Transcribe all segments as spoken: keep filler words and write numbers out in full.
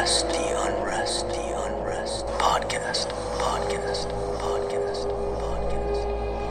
unrest, the unrest, the unrest. Podcast, podcast, podcast, podcast.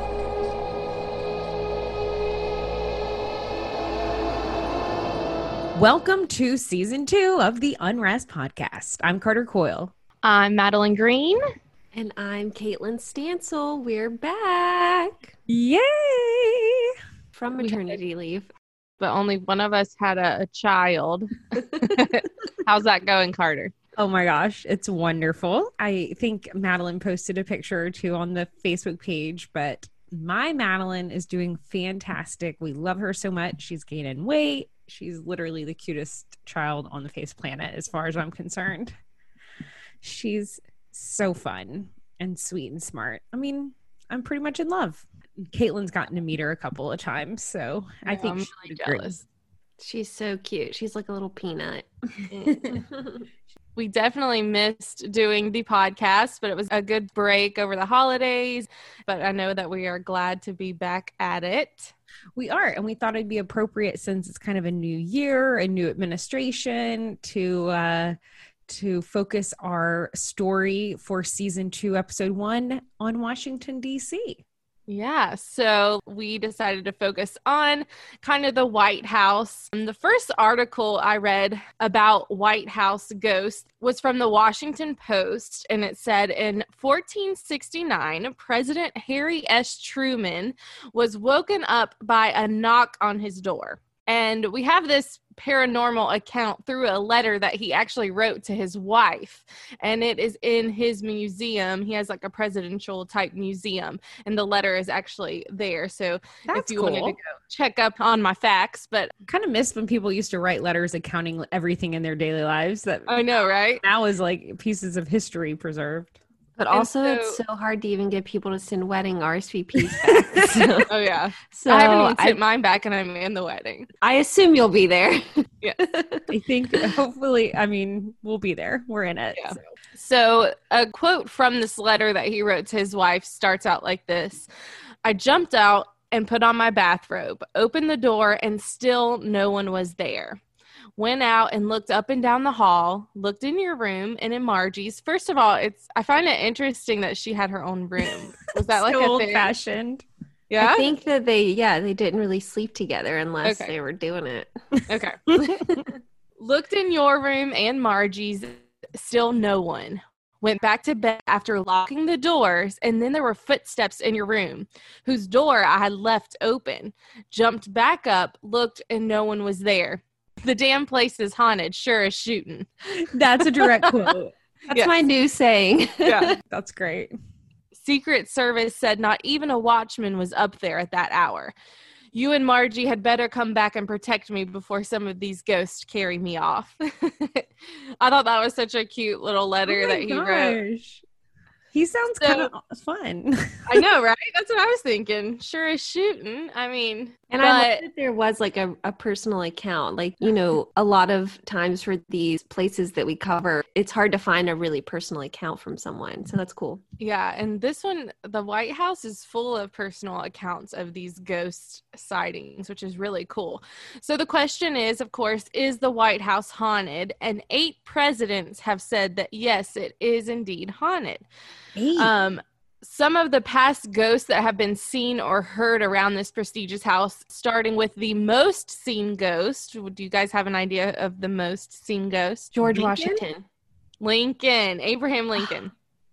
Welcome to season two of the Unrest Podcast. I'm Carter Coyle. I'm Madeline Green. And I'm Caitlin Stansel. We're back. Yay! From maternity leave. But only one of us had a, a child. How's that going, Carter? Oh my gosh, it's wonderful. I think Madeline posted a picture or two on the Facebook page, but my Madeline is doing fantastic. We love her so much. She's gaining weight. She's literally the cutest child on the face planet as far as I'm concerned. She's so fun and sweet and smart. I mean, I'm pretty much in love. Caitlin's gotten to meet her a couple of times, so yeah, I think I'm she's really great. jealous. She's so cute. She's like a little peanut. We definitely missed doing the podcast, but it was a good break over the holidays. But I know that we are glad to be back at it. We are, and we thought it'd be appropriate since it's kind of a new year, a new administration, to uh, to focus our story for season two, episode one on Washington, D C. Yeah, so we decided to focus on kind of the White House. And the first article I read about White House ghosts was from the Washington Post, and it said in fourteen sixty-nine, President Harry S. Truman was woken up by a knock on his door. And we have this paranormal account through a letter that he actually wrote to his wife, and it is in his museum. He has like a presidential type museum, and the letter is actually there. So That's if you cool. wanted to go check up on my facts, but Kind of miss when people used to write letters accounting everything in their daily lives. That I know, right? now is like pieces of history preserved. But And also, so- it's so hard to even get people to send wedding R S V Ps back. So, Oh yeah, so I haven't even I, sent mine back, and I'm in the wedding. I assume you'll be there. Yes. I think hopefully, I mean, we'll be there. We're in it. Yeah. So. So a quote from this letter that he wrote to his wife starts out like this. I jumped out and put on my bathrobe, opened the door, and still no one was there. Went out and looked up and down the hall, looked in your room and in Margie's. First of all, it's I find it interesting that she had her own room. Was that like So a old thing? fashioned? Yeah? I think that they, yeah, they didn't really sleep together unless Okay. they were doing it. Okay. Looked in your room and Margie's, still no one. Went back to bed after locking the doors, and then there were footsteps in your room, whose door I had left open. Jumped back up, looked, and no one was there. The damn place is haunted, sure as shooting. That's a direct quote. That's Yes. my new saying. Yeah. That's great. Secret Service said not even a watchman was up there at that hour. You and Margie had better come back and protect me before some of these ghosts carry me off. I thought that was such a cute little letter Oh my that he wrote. gosh. He sounds So- kind of fun. I know, right? That's what I was thinking. Sure as shooting. I mean, And but, I love that there was like a, a personal account. Like, you know, a lot of times for these places that we cover, it's hard to find a really personal account from someone. So that's cool. yeah, and this one, the White House is full of personal accounts of these ghost sightings, which is really cool. So the question is, of course, is the White House haunted? And eight presidents have said that yes, it is indeed haunted. Eight. Um, some of the past ghosts that have been seen or heard around this prestigious house, starting with the most seen ghost. Do you guys have an idea of the most seen ghost? George Lincoln? Washington. Lincoln, Abraham Lincoln.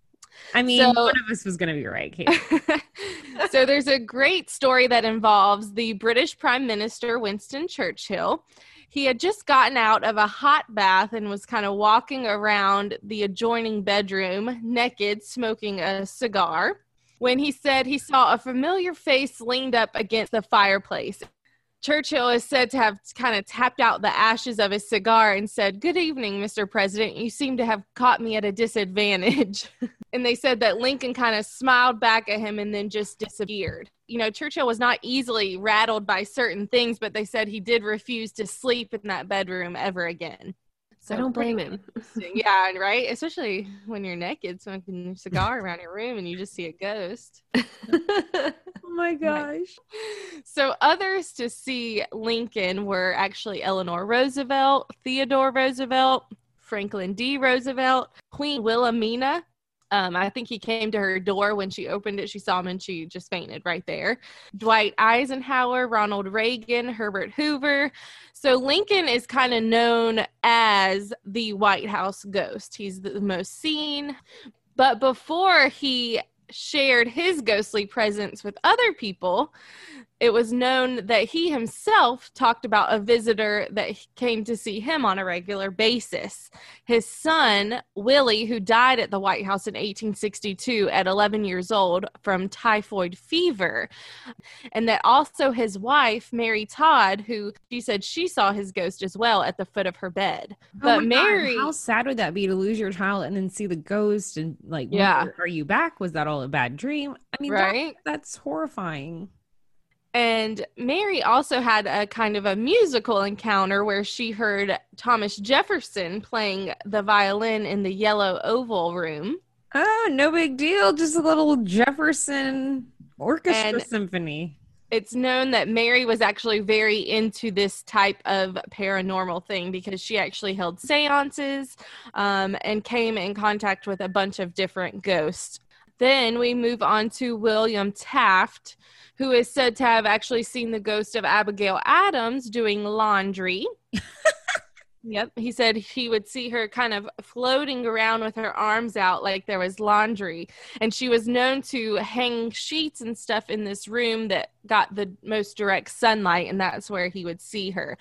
I mean, so- one of us was going to be right, Kate. So there's a great story that involves the British Prime Minister Winston Churchill. He had just gotten out of a hot bath and was kind of walking around the adjoining bedroom naked, smoking a cigar, when he said he saw a familiar face leaned up against the fireplace. Churchill is said to have kind of tapped out the ashes of his cigar and said, "Good evening, Mister President. You seem to have caught me at a disadvantage." And they said that Lincoln kind of smiled back at him and then just disappeared. You know, Churchill was not easily rattled by certain things, but they said he did refuse to sleep in that bedroom ever again. So I don't blame pretty him. interesting. Yeah, right? Especially when you're naked smoking a cigar around your room and you just see a ghost. Oh my gosh. So others to see Lincoln were actually Eleanor Roosevelt, Theodore Roosevelt, Franklin D. Roosevelt, Queen Wilhelmina. Um, I think he came to her door when she opened it. She saw him and she just fainted right there. Dwight Eisenhower, Ronald Reagan, Herbert Hoover. So Lincoln is kind of known as the White House ghost. He's the most seen. But before he shared his ghostly presence with other people, it was known that he himself talked about a visitor that came to see him on a regular basis. His son, Willie, who died at the White House in eighteen sixty-two at eleven years old from typhoid fever. And that also his wife, Mary Todd, who she said she saw his ghost as well at the foot of her bed. Oh But my Mary... God, how sad would that be to lose your child and then see the ghost and like, Yeah. are you back? Was that all a bad dream? I mean, Right? that, that's horrifying. And Mary also had a kind of a musical encounter where she heard Thomas Jefferson playing the violin in the Yellow Oval Room. Oh, no big deal. Just a little Jefferson orchestra And- symphony. It's known that Mary was actually very into this type of paranormal thing because she actually held seances um, and came in contact with a bunch of different ghosts. Then we move on to William Taft, who is said to have actually seen the ghost of Abigail Adams doing laundry. Yep. He said he would see her kind of floating around with her arms out like there was laundry. And she was known to hang sheets and stuff in this room that got the most direct sunlight, and that's where he would see her.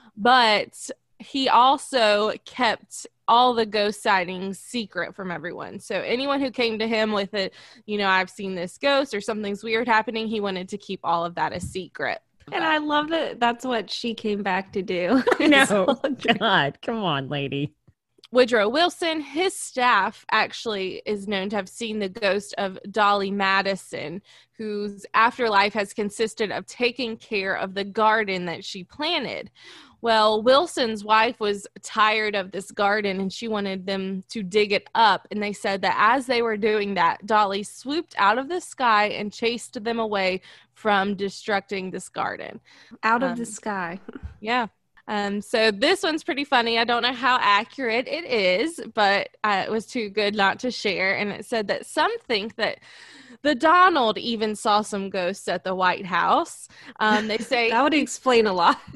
But he also kept all the ghost sightings secret from everyone. So anyone who came to him with it, you know, I've seen this ghost or something's weird happening, he wanted to keep all of that a secret. And I love that that's what she came back to do. No, God, come on, lady. Woodrow Wilson, his staff actually is known to have seen the ghost of Dolly Madison, whose afterlife has consisted of taking care of the garden that she planted. Well, Wilson's wife was tired of this garden and she wanted them to dig it up. And they said that as they were doing that, Dolly swooped out of the sky and chased them away from destructing this garden. Out of Um, the sky. Yeah. Um, so this one's pretty funny. I don't know how accurate it is, but uh, it was too good not to share. And it said that some think that the Donald even saw some ghosts at the White House. Um, they say That would explain a lot.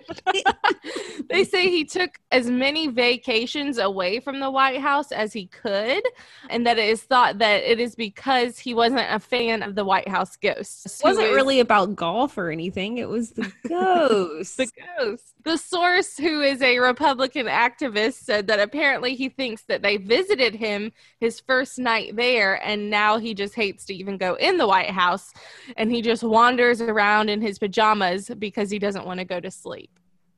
they say he took as many vacations away from the White House as he could, and that it is thought that it is because he wasn't a fan of the White House ghosts. It wasn't who is- really about golf or anything. It was the ghost. the ghost. The source, who is a Republican activist, said that apparently he thinks that they visited him his first night there, and now he just hates to even go in the White House, and he just wanders around in his pajamas because he doesn't want to go to sleep.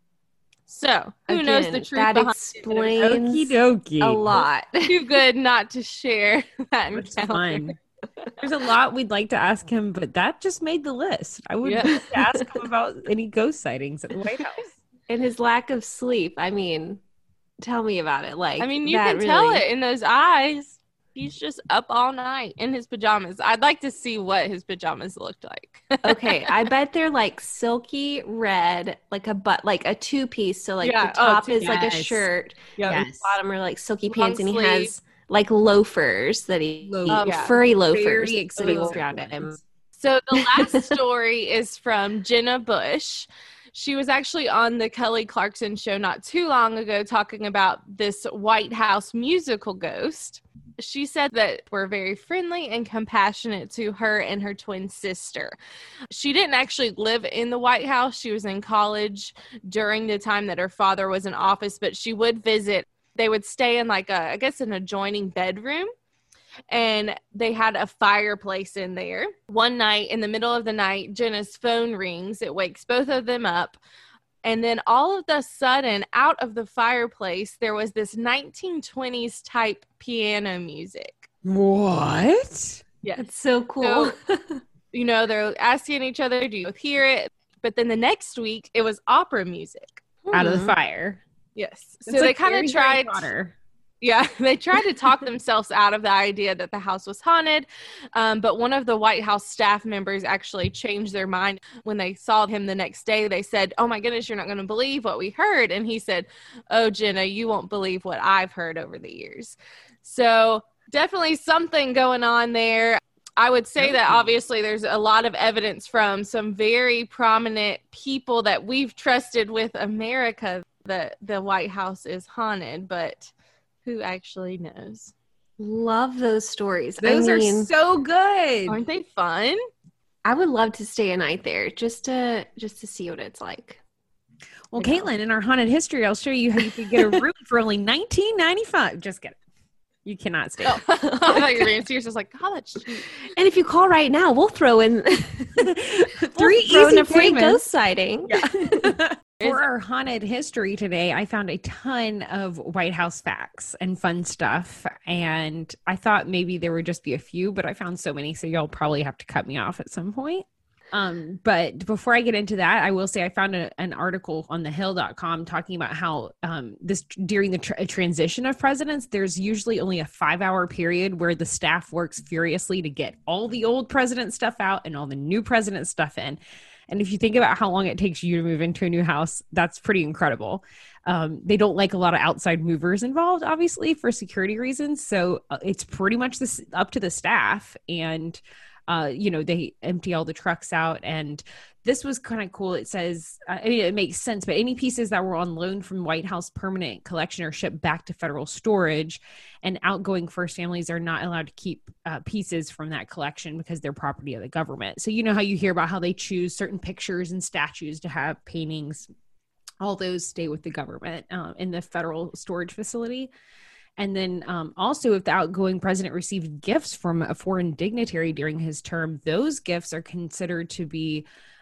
So, who knows the Again, truth that behind explains Okie dokie. a lot. it? Too good not to share that That's encounter. fun. There's a lot we'd like to ask him, but that just made the list. I would Yeah. like to ask him about any ghost sightings at the White House. And his lack of sleep. I mean, tell me about it. Like, I mean, you that can tell really- it in those eyes. He's just up all night in his pajamas. I'd like to see what his pajamas looked like. Okay, I bet they're like silky red, like a but like a two piece. So like Yeah, the oh, top two- is like a yes. shirt, Yeah. and the bottom are like silky Long pants, and he sleeve. has like loafers that he, Lo- he- Oh, yeah. furry loafers Very that he expensive walks around in. ones. So the last story is from Jenna Bush. She was actually on the Kelly Clarkson show not too long ago talking about this White House musical ghost. She said that we're very friendly and compassionate to her and her twin sister. She didn't actually live in the White House. She was in college during the time that her father was in office, but she would visit. They would stay in like a, I guess, an adjoining bedroom. And they had a fireplace in there. One night, in the middle of the night, Jenna's phone rings. It wakes both of them up. And then all of a sudden, out of the fireplace, there was this nineteen twenties type piano music. What? Yes. It's so cool. You know, they're asking each other, do you hear it? But then the next week, it was opera music. Out of Hmm. the fire. Yes. So It's they like kind very of Harry tried. Potter. Yeah, they tried to talk themselves out of the idea that the house was haunted, um, but one of the White House staff members actually changed their mind. When they saw him the next day, they said, "Oh my goodness, you're not going to believe what we heard." And he said, "Oh, Jenna, you won't believe what I've heard over the years." So definitely something going on there. I would say that obviously there's a lot of evidence from some very prominent people that we've trusted with America that the White House is haunted, but who actually knows? Love those stories. Those I mean, are so good. Aren't they fun? I would love to stay a night there just to just to see what it's like. Well, I know. Caitlin, in our haunted history, I'll show you how you could get a room for only nineteen ninety-five. Just kidding. You cannot stay. Oh, I thought you were being serious. I was like, oh, that's cheap. And if you call right now, we'll throw in Three we'll throw in easy a free payments. ghost sighting. Yeah. For our haunted history today, I found a ton of White House facts and fun stuff. And I thought maybe there would just be a few, but I found so many, so y'all probably have to cut me off at some point. Um, but before I get into that, I will say I found a, an article on the hill dot com talking about how um, this during the tr- transition of presidents, there's usually only a five hour period where the staff works furiously to get all the old president stuff out and all the new president stuff in. And if you think about how long it takes you to move into a new house, that's pretty incredible. Um, they don't like a lot of outside movers involved, obviously, for security reasons. So uh, it's pretty much this up to the staff. And Uh, you know, they empty all the trucks out. And this was kind of cool. It says, uh, I mean, it makes sense, but any pieces that were on loan from White House permanent collection are shipped back to federal storage, and outgoing first families are not allowed to keep uh, pieces from that collection because they're property of the government. So you know how you hear about how they choose certain pictures and statues to have paintings, all those stay with the government uh, in the federal storage facility. And then um, also, if the outgoing president received gifts from a foreign dignitary during his term, those gifts are considered to be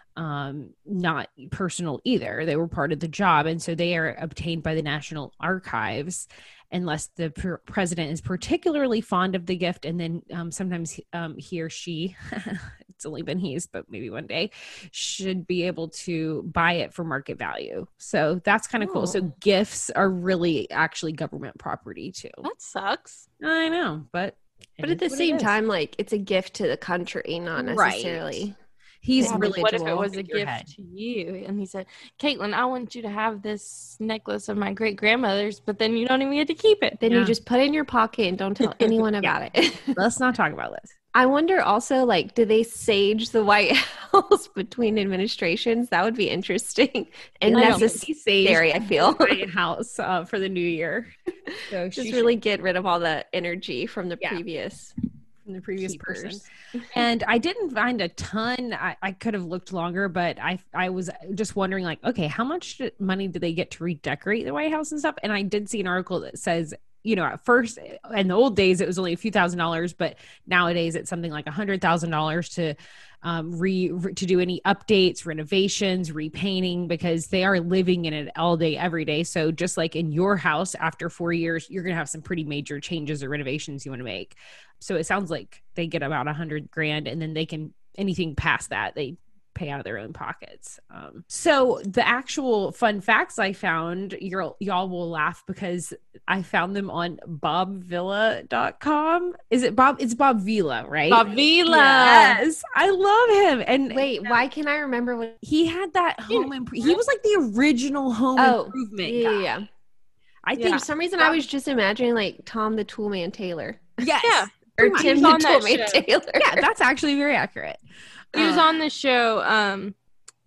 um, not personal either. They were part of the job. And so they are obtained by the National Archives unless the pr- president is particularly fond of the gift. And then um, sometimes um, he or she, it's only been he's, but maybe one day, should be able to buy it for market value. So that's kind of cool. So gifts are really actually government property too. That sucks. I know, but But at the same time, like, it's a gift to the country, not Right. necessarily. he's Yeah, but really what if it was a figurehead. gift to you? And he said, Caitlin, I want you to have this necklace of my great grandmother's, but then you don't even get to keep it. Then Yeah. you just put it in your pocket and don't tell anyone about it. Let's not talk about this. I wonder also, like, do they sage the White House between administrations? That would be interesting and I don't necessary, I feel. White House uh, for the new year. So Just she really get rid of all the energy from the Yeah. previous. from the previous keepers. person. And I didn't find a ton. I, I could have looked longer, but I I was just wondering, like, okay, how much money do they get to redecorate the White House and stuff? And I did see an article that says, you know, at first in the old days it was only a few thousand dollars, but nowadays it's something like a hundred thousand dollars to um, re, re to do any updates, renovations, repainting, because they are living in it all day, every day. So just like in your house, after four years, you're gonna have some pretty major changes or renovations you want to make. So it sounds like they get about a hundred grand, and then they can anything past that they pay out of their own pockets. Um, so the actual fun facts I found, you're, y'all will laugh because I found them on bob villa dot com. Is it Bob? It's Bob Vila, right? Bob Vila. Yes, I love him. And Wait, why can I remember what? he had that home improvement. He was like the original home Oh, improvement yeah, guy. yeah. I Yeah. think For some reason, I was just imagining like Tom the Toolman Taylor yes. Yeah. or Pretty Tim much. the He was on that Toolman show. Taylor. Yeah, that's actually very accurate. He was Uh, on the show. Um,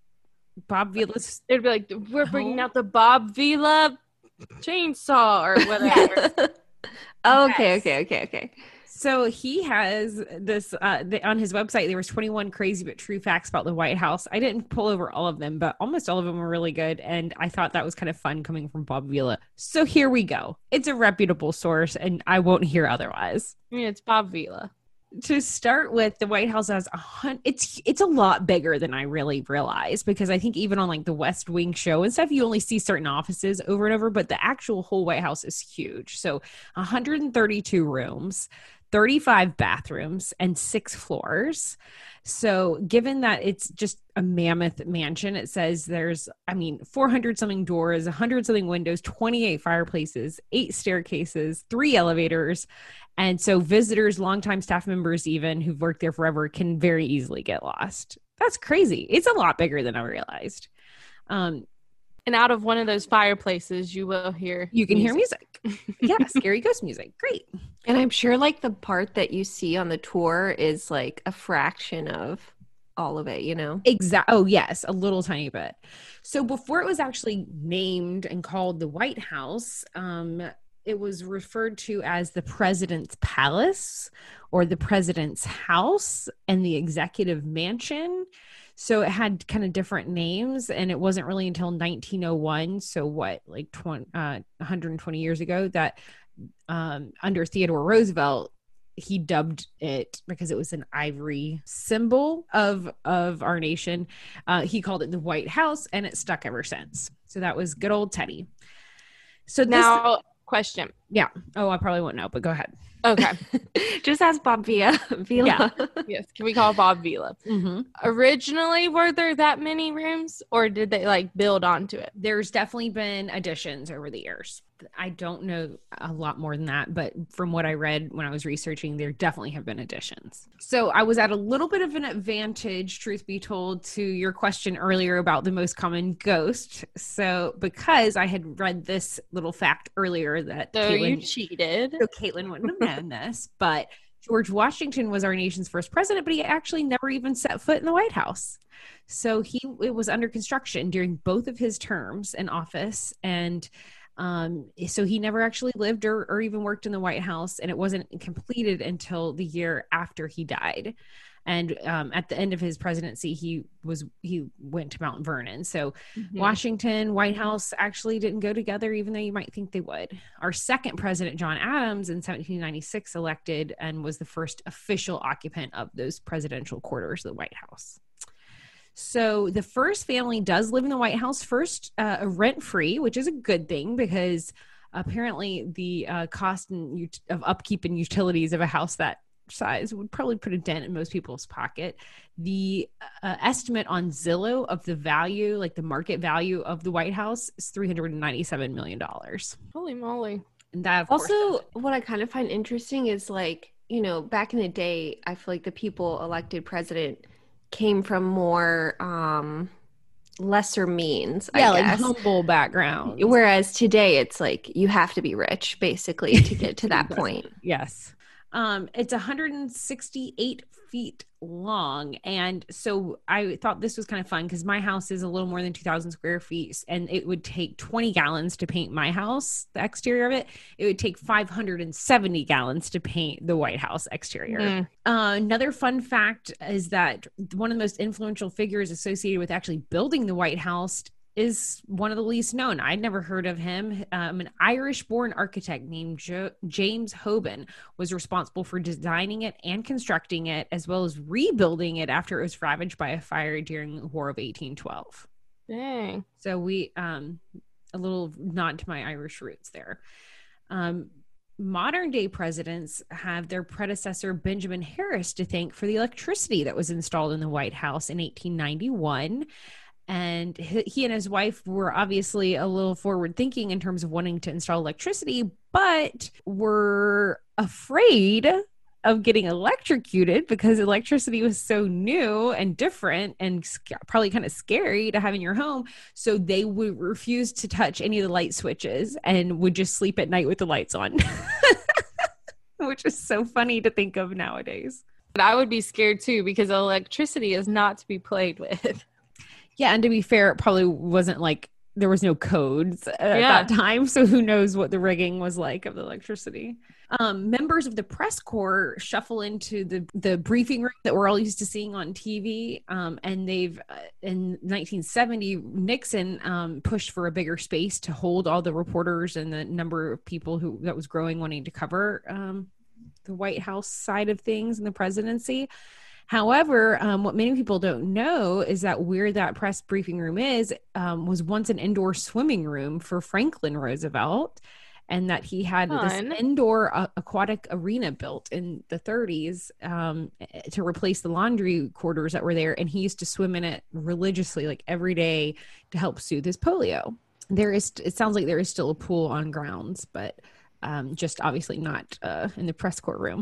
Bob Vila's. It'd be like, we're bringing Home? out the Bob Vila chainsaw or whatever. Oh, okay, Yes. okay, okay, okay. So he has this uh, the, on his website. There was twenty-one crazy but true facts about the White House. I didn't pull over all of them, but almost all of them were really good, and I thought that was kind of fun coming from Bob Vila. So here we go. It's a reputable source, and I won't hear otherwise. Yeah, it's Bob Vila. To start with, the White House has a hundred. It's it's a lot bigger than I really realized, because I think even on like the West Wing show and stuff, you only see certain offices over and over, but the actual whole White House is huge. So one hundred thirty-two rooms. thirty-five bathrooms, and six floors. So given that it's just a mammoth mansion, it says there's, I mean, four hundred something doors, one hundred something windows, twenty-eight fireplaces, eight staircases, three elevators. And so visitors, longtime staff members, even who've worked there forever, can very easily get lost. That's crazy. It's a lot bigger than I realized. Um, And out of one of those fireplaces, you will hear you can music. hear music. Yeah, scary ghost music. Great. And I'm sure like the part that you see on the tour is like a fraction of all of it, you know? Exactly. Oh, yes, a little tiny bit. So before it was actually named and called the White House, um, it was referred to as the President's Palace or the President's House and the Executive Mansion. So it had kind of different names, and it wasn't really until nineteen oh one, so what, like twenty, uh, one hundred twenty years ago, that um, under Theodore Roosevelt, he dubbed it, because it was an ivory symbol of of our nation. Uh, he called it the White House, and it stuck ever since. So that was good old Teddy. So this, Now, question. yeah. Oh, I probably won't know, but go ahead. Okay. Just ask Bob Villa. Villa. Yeah. Yes. Can we call Bob Vila? Mm-hmm. Originally, were there that many rooms, or did they like build onto it? There's definitely been additions over the years. I don't know a lot more than that, but from what I read when I was researching, there definitely have been additions. So I was at a little bit of an advantage, truth be told, to your question earlier about the most common ghost. So because I had read this little fact earlier that So you Caitlin, cheated. so Caitlin wouldn't have known this, but George Washington was our nation's first president, but he actually never even set foot in the White House. So he it was under construction during both of his terms in office, and Um, so he never actually lived or, or even worked in the White House, and it wasn't completed until the year after he died. And um, at the end of his presidency, he was he went to Mount Vernon. So Mhm. Washington, White House actually didn't go together, even though you might think they would. Our second president, John Adams, in seventeen ninety-six, elected and was the first official occupant of those presidential quarters, the White House. So the first family does live in the White House first, uh, rent-free, which is a good thing because apparently the uh, cost and ut- of upkeep and utilities of a house that size would probably put a dent in most people's pocket. The uh, estimate on Zillow of the value, like the market value of the White House, is three hundred ninety-seven million dollars. Holy moly. And that, of course, Also, what I kind of find interesting is like, you know, back in the day, I feel like the people elected president came from more um lesser means, yeah, I like guess. humble background. Whereas today it's like you have to be rich basically to get to that point. Yes. Um, it's one hundred sixty-eight feet long. And so I thought this was kind of fun because my house is a little more than two thousand square feet, and it would take twenty gallons to paint my house, the exterior of it. It would take five hundred seventy gallons to paint the White House exterior. Mm. Uh, another fun fact is that one of the most influential figures associated with actually building the White House is one of the least known. I'd never heard of him. Um, an Irish-born architect named jo- James Hoban was responsible for designing it and constructing it, as well as rebuilding it after it was ravaged by a fire during the War of eighteen twelve. Dang. So we, um, a little nod to my Irish roots there. Um, modern day presidents have their predecessor Benjamin Harris to thank for the electricity that was installed in the White House in eighteen ninety-one. And he and his wife were obviously a little forward thinking in terms of wanting to install electricity, but were afraid of getting electrocuted because electricity was so new and different and sc- probably kind of scary to have in your home. So they would refuse to touch any of the light switches and would just sleep at night with the lights on, which is so funny to think of nowadays. But I would be scared too because electricity is not to be played with. Yeah, and to be fair, it probably wasn't like there was no codes at Yeah. that time, so who knows what the rigging was like of the electricity. Um, members of the press corps shuffle into the the briefing room that we're all used to seeing on T V, um, and they've uh, in nineteen seventy Nixon um, pushed for a bigger space to hold all the reporters and the number of people who that was growing wanting to cover um, the White House side of things and the presidency. However, um, what many people don't know is that where that press briefing room is um, was once an indoor swimming room for Franklin Roosevelt. and that he had Fun. this indoor uh, aquatic arena built in the thirties um, to replace the laundry quarters that were there. And he used to swim in it religiously, like every day, to help soothe his polio. There is, it sounds like there is still a pool on grounds, but um, just obviously not uh, in the press courtroom.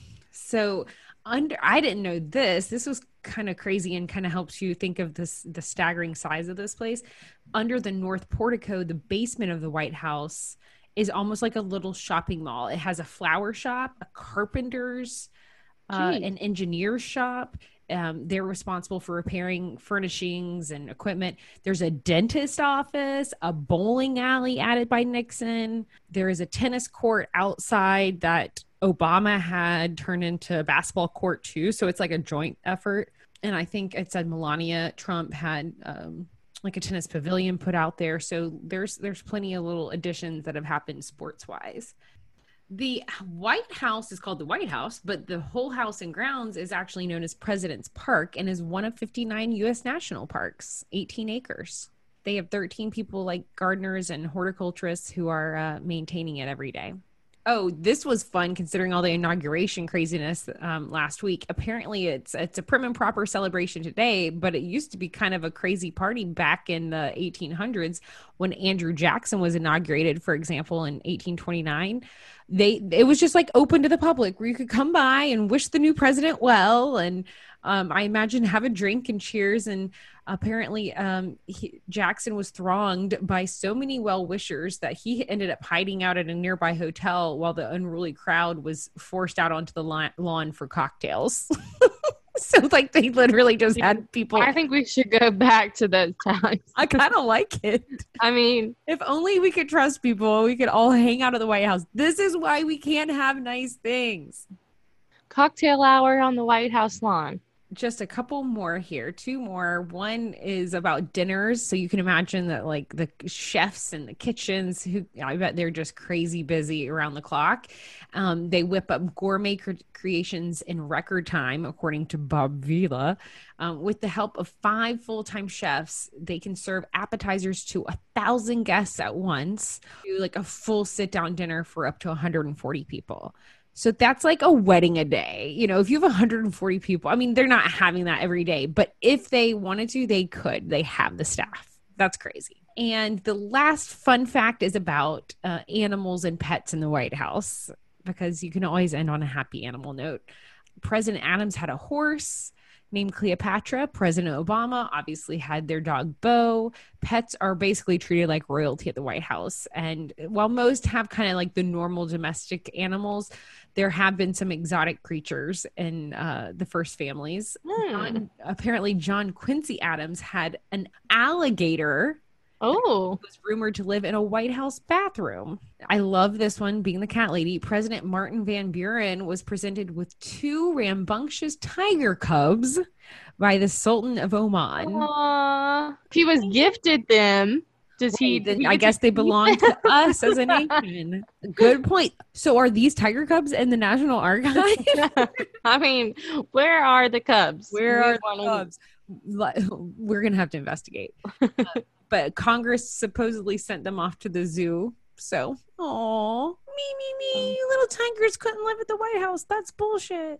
So under, I didn't know this. This was kind of crazy and kind of helps you think of this, the staggering size of this place. Under the north portico, the basement of the White House is almost like a little shopping mall. It has a flower shop, a carpenter's, uh, an engineer's shop. Um, they're responsible for repairing furnishings and equipment. There's a dentist office, a bowling alley added by Nixon. There is a tennis court outside that Obama had turned into a basketball court too. So it's like a joint effort. And I think it said Melania Trump had um, like a tennis pavilion put out there. So there's there's plenty of little additions that have happened sports wise. The White House is called the White House, but the whole house and grounds is actually known as President's Park and is one of fifty-nine U S national parks, eighteen acres. They have thirteen people like gardeners and horticulturists who are uh, maintaining it every day. Oh, this was fun considering all the inauguration craziness um, last week. Apparently it's it's a prim and proper celebration today, but it used to be kind of a crazy party back in the eighteen hundreds when Andrew Jackson was inaugurated, for example, in eighteen twenty-nine. They it was just like open to the public where you could come by and wish the new president well. And um, I imagine have a drink and cheers. And apparently um, he, Jackson was thronged by so many well-wishers that he ended up hiding out at a nearby hotel while the unruly crowd was forced out onto the lawn, lawn for cocktails. So like they literally just had people. I think we should go back to those times. I kind of like it. I mean, if only we could trust people, we could all hang out at the White House. This is why we can't have nice things. Cocktail hour on the White House lawn. Just a couple more here, two more. One is about dinners. So you can imagine that like the chefs in the kitchens, who I bet they're just crazy busy around the clock. Um, they whip up gourmet cre- creations in record time, according to Bob Vila. Um, with the help of five full-time chefs, they can serve appetizers to a thousand guests at once, do like a full sit-down dinner for up to one hundred forty people. So that's like a wedding a day. You know, if you have one hundred forty people, I mean, they're not having that every day, but if they wanted to, they could. They have the staff. That's crazy. And the last fun fact is about uh, animals and pets in the White House, because you can always end on a happy animal note. President Adams had a horse named Cleopatra. President Obama obviously had their dog Bo. Pets are basically treated like royalty at the White House. And while most have kind of like the normal domestic animals, there have been some exotic creatures in uh, the first families. Hmm. John, apparently John Quincy Adams had an alligator. Oh, Was rumored to live in a White House bathroom. I love this one, being the cat lady. President Martin Van Buren was presented with two rambunctious tiger cubs by the Sultan of Oman. Aww. If he was gifted them, does he? Then he I get guess to they keep belong them? to us as a nation. Good point. So are these tiger cubs in the National Archive? I mean, where are the cubs? Where We are the wanna- cubs? We're going to have to investigate. Uh, but Congress supposedly sent them off to the zoo. So, oh, me, me, me, little tigers couldn't live at the White House. That's bullshit.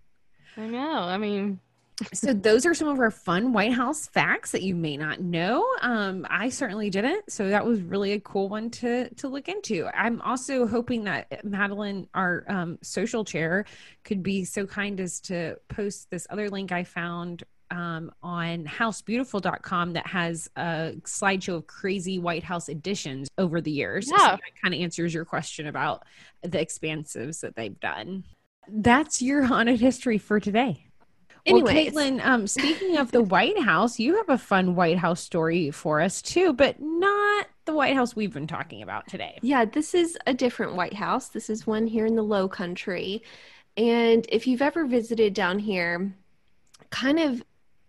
I know. I mean, So those are some of our fun White House facts that you may not know. Um, I certainly didn't. So that was really a cool one to to look into. I'm also hoping that Madeline, our um, social chair, could be so kind as to post this other link I found um, on house beautiful dot com that has a slideshow of crazy White House additions over the years. Yeah. So that kind of answers your question about the expansives that they've done. That's your haunted history for today. Anyways. Well, Caitlin, um, speaking of the White House, you have a fun White House story for us too, but not the White House we've been talking about today. Yeah, this is a different White House. This is one here in the Low Country. And if you've ever visited down here, kind of,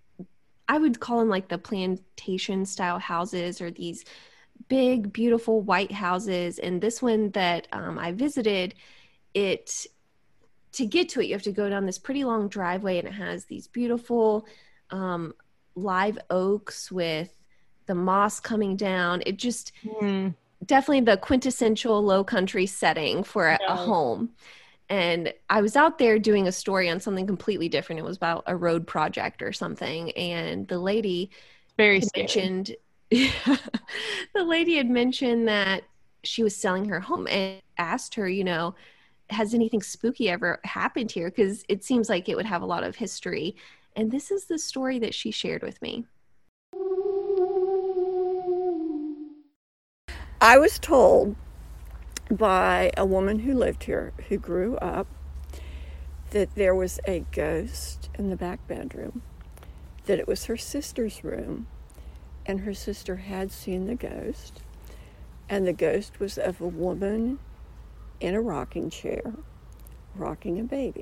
I would call them like the plantation style houses, or these big, beautiful white houses. And this one that um, I visited, it... to get to it, you have to go down this pretty long driveway, and it has these beautiful um, live oaks with the moss coming down. It just, hmm. definitely the quintessential low country setting for a, a home. And I was out there doing a story on something completely different. It was about a road project or something. And the lady Very had scary. mentioned, the lady had mentioned that she was selling her home and asked her, you know, has anything spooky ever happened here? Because it seems like it would have a lot of history. And this is the story that she shared with me. I was told by a woman who lived here, who grew up, that there was a ghost in the back bedroom, that it was her sister's room, and her sister had seen the ghost, and the ghost was of a woman in a rocking chair, rocking a baby.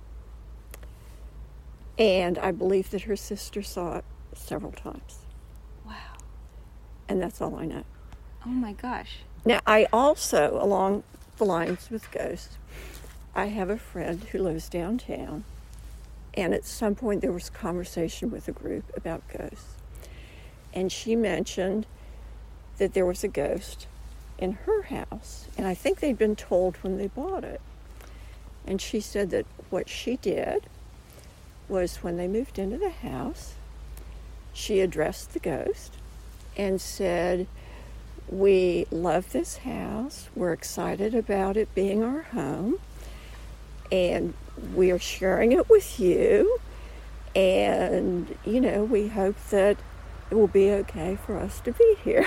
And I believe that her sister saw it several times. Wow. And that's all I know. Oh my gosh. Now, I also, along the lines with ghosts, I have a friend who lives downtown, and at some point there was conversation with a group about ghosts. And she mentioned that there was a ghost in her house, and I think they'd been told when they bought it. And she said that what she did was when they moved into the house, she addressed the ghost and said, "We love this house. We're excited about it being our home. And we are sharing it with you. And, you know, we hope that it will be okay for us to be here."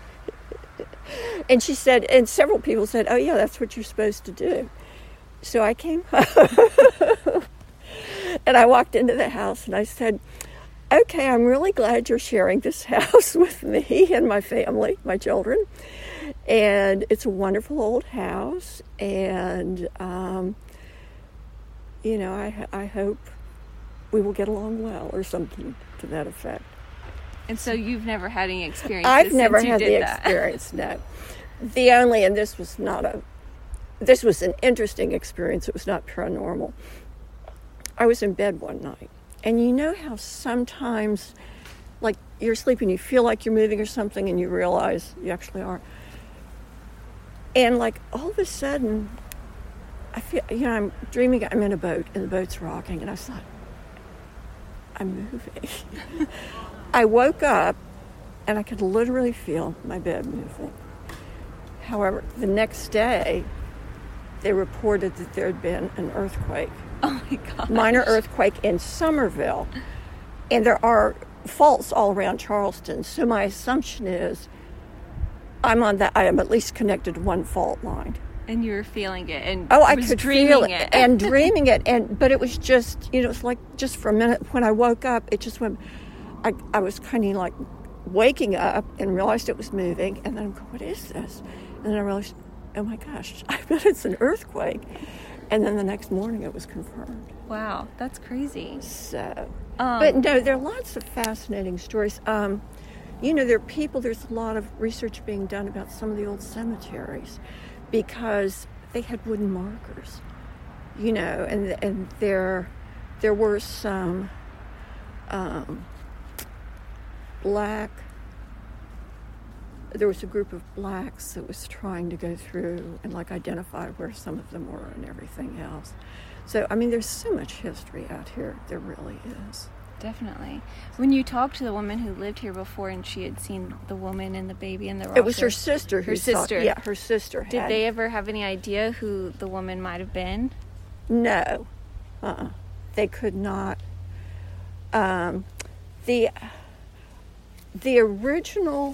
And she said, and several people said, "Oh, yeah, that's what you're supposed to do." So I came home. And I walked into the house and I said, "Okay, I'm really glad you're sharing this house with me and my family, my children. And it's a wonderful old house. And, um, you know, I, I hope we will get along well," or something to that effect. And so you've never had any experience? I've never had the experience, no. The only, and this was not a, this was an interesting experience. It was not paranormal. I was in bed one night. And you know how sometimes, like, you're sleeping, you feel like you're moving or something, and you realize you actually are. And, like, all of a sudden, I feel, you know, I'm dreaming, I'm in a boat, and the boat's rocking, and I thought, I'm moving. I woke up, and I could literally feel my bed moving. However, the next day, they reported that there had been an earthquake. Oh my God. Minor earthquake in Somerville. And there are faults all around Charleston. So my assumption is I'm on that, I am at least connected to one fault line. And you were feeling it and oh, I was could dreaming feel it, it. and dreaming it. And but it was just, you know, it's like just for a minute when I woke up, it just went, I, I was kind of like waking up and realized it was moving. And then I'm going, what is this? And then I realized, oh my gosh, I bet it's an earthquake. And then the next morning it was confirmed. Wow, that's crazy. So, Um, but no, there are lots of fascinating stories. Um, you know, there are people, there's a lot of research being done about some of the old cemeteries because they had wooden markers, you know, and and there, there were some um, black, there was a group of blacks that was trying to go through and like identify where some of them were and everything else. So, I mean, there's so much history out here. There really is. Definitely. When you talked to the woman who lived here before and she had seen the woman and the baby in the rocker, It was her sister who Her saw- sister. yeah, her sister had. Did they ever have any idea who the woman might have been? No. Uh-uh. They could not. Um, the, the original...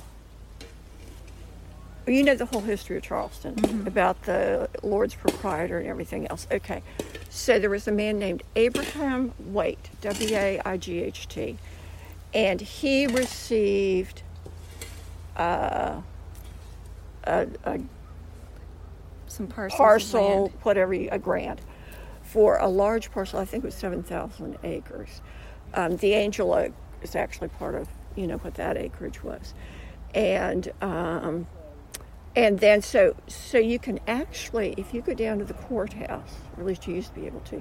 You know the whole history of Charleston, mm-hmm. about the Lord's proprietor and everything else. Okay, so there was a man named Abraham Waite, W A I G H T, and he received uh, a, a Some parcels of parcel, land. whatever, you- a grant, for a large parcel. I think it was seven thousand acres. Um, the Angel Oak is actually part of, you know, what that acreage was. And... Um, And then, so so you can actually, if you go down to the courthouse, or at least you used to be able to,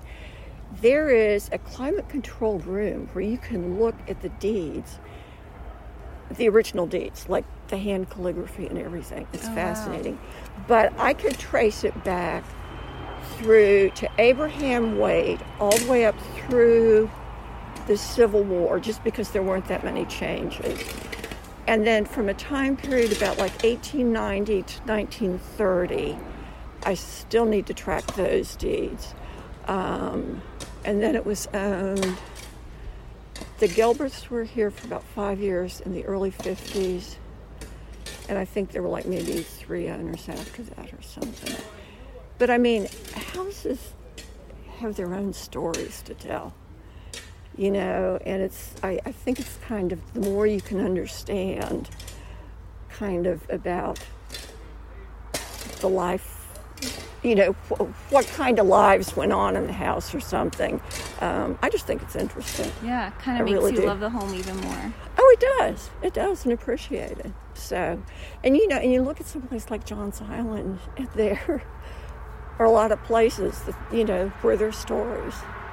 there is a climate-controlled room where you can look at the deeds. the original deeds, like the hand calligraphy and everything. It's Oh, wow. fascinating. But I could trace it back through to Abraham Wade, all the way up through the Civil War, just because there weren't that many changes. And then from a time period about like eighteen ninety to nineteen thirty, I still need to track those deeds. Um, and then it was owned. The Gilberts were here for about five years in the early fifties. And I think there were like maybe three owners after that or something. But I mean, houses have their own stories to tell, you know, and it's, I, I think it's kind of, the more you can understand kind of about the life, you know, wh- what kind of lives went on in the house or something. Um, I just think it's interesting. Yeah, kind I of makes really you do. love the home even more. Oh, it does. It does, and appreciate it. So, and you know, and you look at some place like Johns Island, and there are a lot of places that, you know, where there's stories.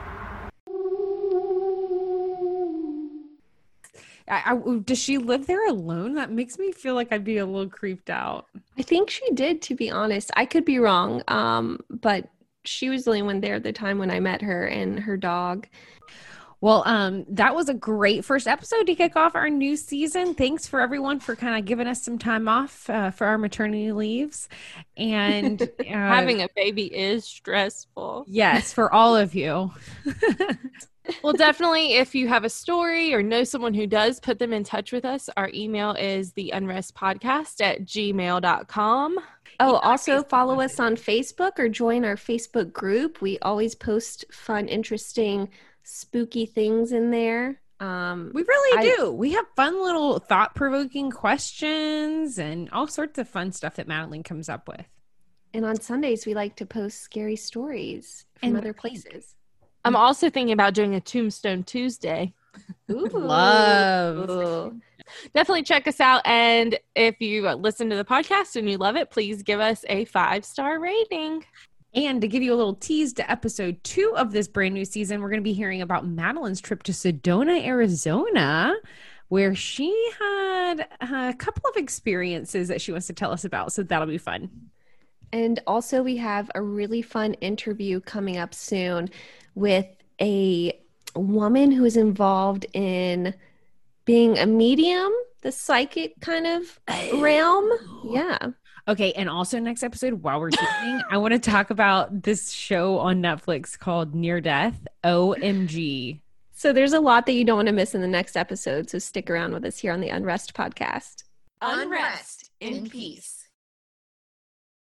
I, I, does she live there alone? That makes me feel like I'd be a little creeped out. I think she did, to be honest. I could be wrong, um, but she was the only one there at the time when I met her and her dog. Well, um, that was a great first episode to kick off our new season. Thanks for everyone for kind of giving us some time off uh, for our maternity leaves. And uh, Having a baby is stressful. yes, for all of you. Well, definitely, if you have a story or know someone who does, put them in touch with us. Our email is the unrest podcast at gmail dot com. Oh, also follow us on Facebook or join our Facebook group. We always post fun, interesting, spooky things in there. Um, We really I- do. We have fun little thought-provoking questions and all sorts of fun stuff that Madeline comes up with. and on Sundays, we like to post scary stories from And- other places. I'm also thinking about doing a Tombstone Tuesday. Ooh. Love. Ooh. Definitely check us out. And if you listen to the podcast and you love it, please give us a five-star rating. And to give you a little tease to episode two of this brand new season, we're going to be hearing about Madeline's trip to Sedona, Arizona, where she had a couple of experiences that she wants to tell us about. So that'll be fun. And also, we have a really fun interview coming up soon with a woman who is involved in being a medium, the psychic kind of realm. Yeah. Okay, and also next episode, while we're teasing, I want to talk about this show on Netflix called Near Death. O M G. So there's a lot that you don't want to miss in the next episode. So stick around with us here on the Unrest podcast. Unrest in peace.